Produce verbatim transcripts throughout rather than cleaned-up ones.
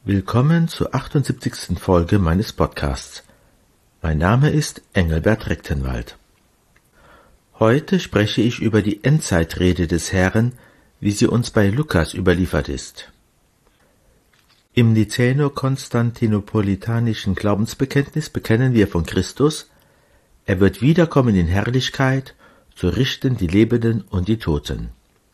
Willkommen zur achtundsiebzigsten Folge meines Podcasts. Mein Name ist Engelbert Rechtenwald. Heute spreche ich über die Endzeitrede des Herrn, wie sie uns bei Lukas überliefert ist. Im nicäno-konstantinopolitanischen Glaubensbekenntnis bekennen wir von Christus: Er wird wiederkommen in Herrlichkeit, zu richten die Lebenden und die Toten.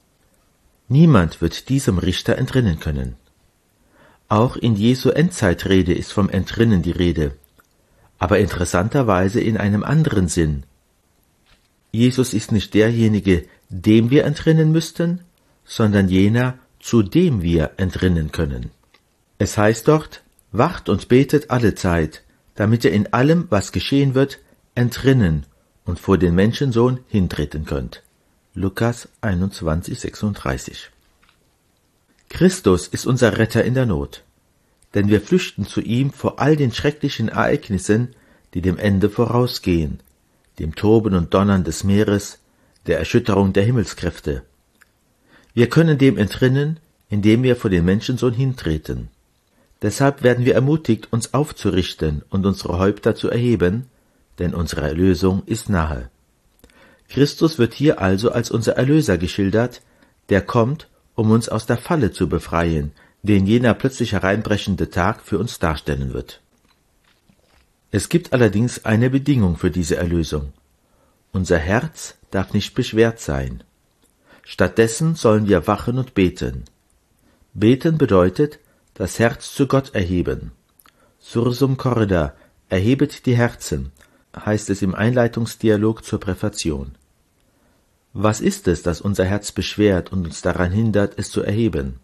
Niemand wird diesem Richter entrinnen können. Auch in Jesu Endzeitrede ist vom Entrinnen die Rede, aber interessanterweise in einem anderen Sinn. Jesus ist nicht derjenige, dem wir entrinnen müssten, sondern jener, zu dem wir entrinnen können. Es heißt dort: Wacht und betet allezeit, damit ihr in allem, was geschehen wird, entrinnen und vor den Menschensohn hintreten könnt. Lukas einundzwanzig, sechsunddreißig. Christus ist unser Retter in der Not, denn wir flüchten zu ihm vor all den schrecklichen Ereignissen, die dem Ende vorausgehen, dem Toben und Donnern des Meeres, der Erschütterung der Himmelskräfte. Wir können dem entrinnen, indem wir vor den Menschensohn hintreten. Deshalb werden wir ermutigt, uns aufzurichten und unsere Häupter zu erheben, denn unsere Erlösung ist nahe. Christus wird hier also als unser Erlöser geschildert, der kommt, um uns aus der Falle zu befreien, den jener plötzlich hereinbrechende Tag für uns darstellen wird. Es gibt allerdings eine Bedingung für diese Erlösung. Unser Herz darf nicht beschwert sein. Stattdessen sollen wir wachen und beten. Beten bedeutet, das Herz zu Gott erheben. Sursum corda, erhebet die Herzen, heißt es im Einleitungsdialog zur Präfation. Was ist es, das unser Herz beschwert und uns daran hindert, es zu erheben?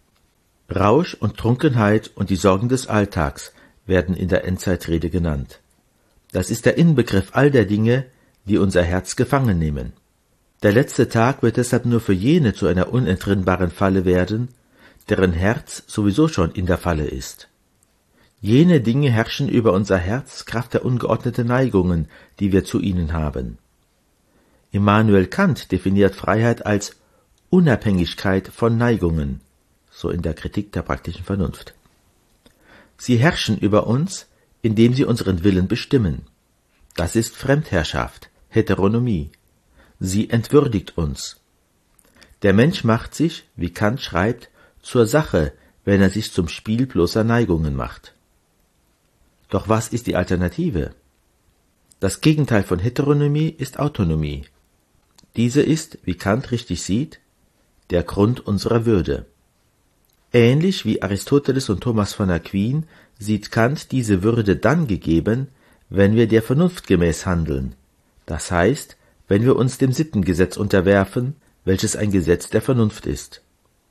Rausch und Trunkenheit und die Sorgen des Alltags werden in der Endzeitrede genannt. Das ist der Inbegriff all der Dinge, die unser Herz gefangen nehmen. Der letzte Tag wird deshalb nur für jene zu einer unentrinnbaren Falle werden, deren Herz sowieso schon in der Falle ist. Jene Dinge herrschen über unser Herz Kraft der ungeordneten Neigungen, die wir zu ihnen haben. Immanuel Kant definiert Freiheit als Unabhängigkeit von Neigungen, so in der Kritik der praktischen Vernunft. Sie herrschen über uns, indem sie unseren Willen bestimmen. Das ist Fremdherrschaft, Heteronomie. Sie entwürdigt uns. Der Mensch macht sich, wie Kant schreibt, zur Sache, wenn er sich zum Spiel bloßer Neigungen macht. Doch was ist die Alternative? Das Gegenteil von Heteronomie ist Autonomie. Diese ist, wie Kant richtig sieht, der Grund unserer Würde. Ähnlich wie Aristoteles und Thomas von Aquin sieht Kant diese Würde dann gegeben, wenn wir der Vernunft gemäß handeln, das heißt, wenn wir uns dem Sittengesetz unterwerfen, welches ein Gesetz der Vernunft ist.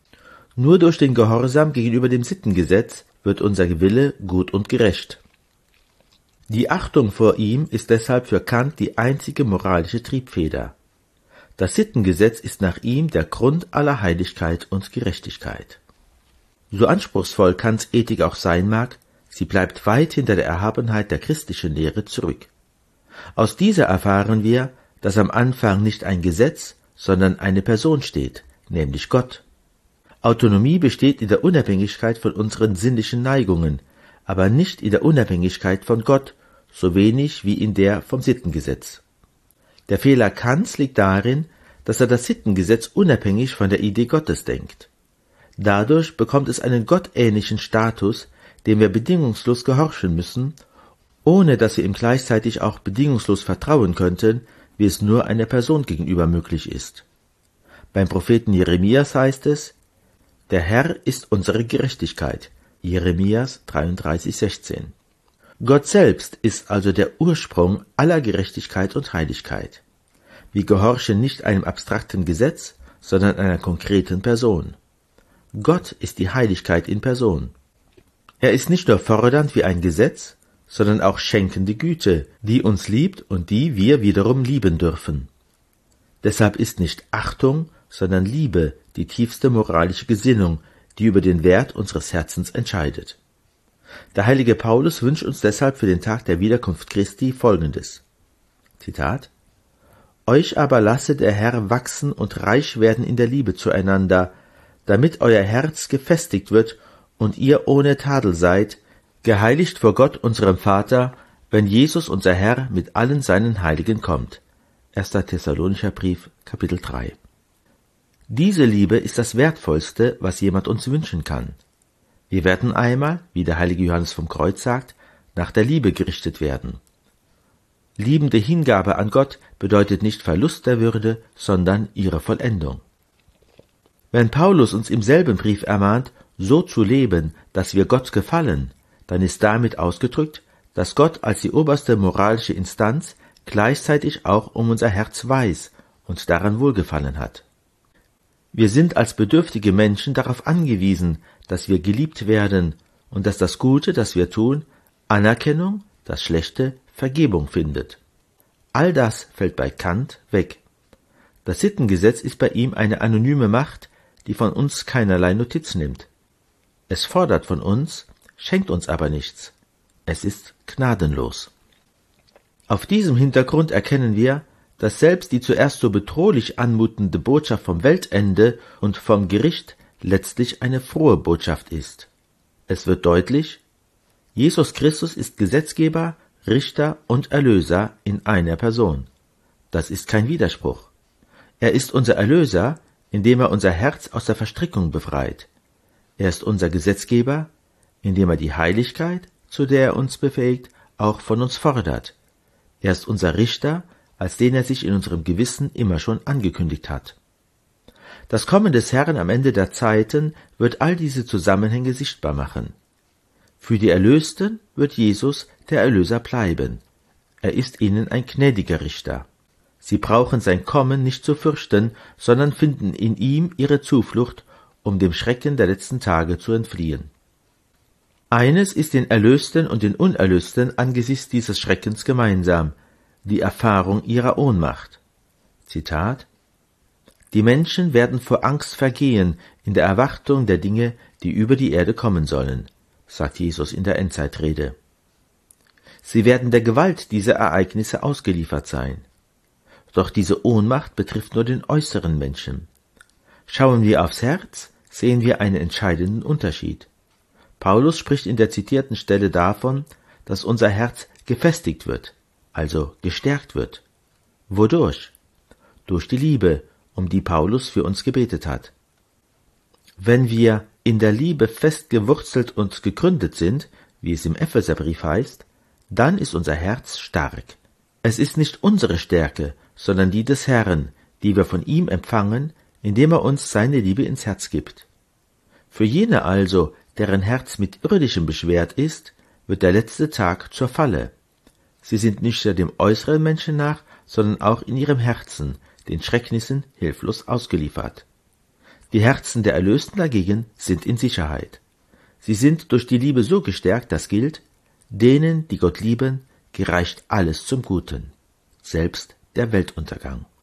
Nur durch den Gehorsam gegenüber dem Sittengesetz wird unser Wille gut und gerecht. Die Achtung vor ihm ist deshalb für Kant die einzige moralische Triebfeder. Das Sittengesetz ist nach ihm der Grund aller Heiligkeit und Gerechtigkeit. So anspruchsvoll Kants Ethik auch sein mag, sie bleibt weit hinter der Erhabenheit der christlichen Lehre zurück. Aus dieser erfahren wir, dass am Anfang nicht ein Gesetz, sondern eine Person steht, nämlich Gott. Autonomie besteht in der Unabhängigkeit von unseren sinnlichen Neigungen, aber nicht in der Unabhängigkeit von Gott, so wenig wie in der vom Sittengesetz. Der Fehler Kants liegt darin, dass er das Sittengesetz unabhängig von der Idee Gottes denkt. Dadurch bekommt es einen gottähnlichen Status, dem wir bedingungslos gehorchen müssen, ohne dass wir ihm gleichzeitig auch bedingungslos vertrauen könnten, wie es nur einer Person gegenüber möglich ist. Beim Propheten Jeremias heißt es: Der Herr ist unsere Gerechtigkeit. Jeremias dreiunddreißig, sechzehn. Gott selbst ist also der Ursprung aller Gerechtigkeit und Heiligkeit. Wir gehorchen nicht einem abstrakten Gesetz, sondern einer konkreten Person. Gott ist die Heiligkeit in Person. Er ist nicht nur fordernd wie ein Gesetz, sondern auch schenkende Güte, die uns liebt und die wir wiederum lieben dürfen. Deshalb ist nicht Achtung, sondern Liebe die tiefste moralische Gesinnung, die über den Wert unseres Herzens entscheidet. Der heilige Paulus wünscht uns deshalb für den Tag der Wiederkunft Christi Folgendes. Zitat: Euch aber lasse der Herr wachsen und reich werden in der Liebe zueinander, damit euer Herz gefestigt wird und ihr ohne Tadel seid, geheiligt vor Gott unserem Vater, wenn Jesus unser Herr mit allen seinen Heiligen kommt. erster Thessalonicher Brief, Kapitel drei. Diese Liebe ist das Wertvollste, was jemand uns wünschen kann. Wir werden einmal, wie der heilige Johannes vom Kreuz sagt, nach der Liebe gerichtet werden. Liebende Hingabe an Gott bedeutet nicht Verlust der Würde, sondern ihre Vollendung. Wenn Paulus uns im selben Brief ermahnt, so zu leben, dass wir Gott gefallen, dann ist damit ausgedrückt, dass Gott als die oberste moralische Instanz gleichzeitig auch um unser Herz weiß und daran Wohlgefallen hat. Wir sind als bedürftige Menschen darauf angewiesen, dass wir geliebt werden und dass das Gute, das wir tun, Anerkennung, das Schlechte, Vergebung findet. All das fällt bei Kant weg. Das Sittengesetz ist bei ihm eine anonyme Macht, die von uns keinerlei Notiz nimmt. Es fordert von uns, schenkt uns aber nichts. Es ist gnadenlos. Auf diesem Hintergrund erkennen wir, dass selbst die zuerst so bedrohlich anmutende Botschaft vom Weltende und vom Gericht letztlich eine frohe Botschaft ist. Es wird deutlich, Jesus Christus ist Gesetzgeber, Richter und Erlöser in einer Person. Das ist kein Widerspruch. Er ist unser Erlöser, indem er unser Herz aus der Verstrickung befreit. Er ist unser Gesetzgeber, indem er die Heiligkeit, zu der er uns befähigt, auch von uns fordert. Er ist unser Richter, als den er sich in unserem Gewissen immer schon angekündigt hat. Das Kommen des Herrn am Ende der Zeiten wird all diese Zusammenhänge sichtbar machen. Für die Erlösten wird Jesus der Erlöser bleiben. Er ist ihnen ein gnädiger Richter. Sie brauchen sein Kommen nicht zu fürchten, sondern finden in ihm ihre Zuflucht, um dem Schrecken der letzten Tage zu entfliehen. Eines ist den Erlösten und den Unerlösten angesichts dieses Schreckens gemeinsam: die Erfahrung ihrer Ohnmacht. Zitat: Die Menschen werden vor Angst vergehen in der Erwartung der Dinge, die über die Erde kommen sollen, sagt Jesus in der Endzeitrede. Sie werden der Gewalt dieser Ereignisse ausgeliefert sein. Doch diese Ohnmacht betrifft nur den äußeren Menschen. Schauen wir aufs Herz, sehen wir einen entscheidenden Unterschied. Paulus spricht in der zitierten Stelle davon, dass unser Herz gefestigt wird, also gestärkt wird. Wodurch? Durch die Liebe, um die Paulus für uns gebetet hat. Wenn wir in der Liebe fest gewurzelt und gegründet sind, wie es im Epheserbrief heißt, dann ist unser Herz stark. Es ist nicht unsere Stärke, sondern die des Herrn, die wir von ihm empfangen, indem er uns seine Liebe ins Herz gibt. Für jene also, deren Herz mit Irdischem beschwert ist, wird der letzte Tag zur Falle. Sie sind nicht nur dem äußeren Menschen nach, sondern auch in ihrem Herzen den Schrecknissen hilflos ausgeliefert. Die Herzen der Erlösten dagegen sind in Sicherheit. Sie sind durch die Liebe so gestärkt, dass gilt: Denen, die Gott lieben, gereicht alles zum Guten, selbst der Weltuntergang.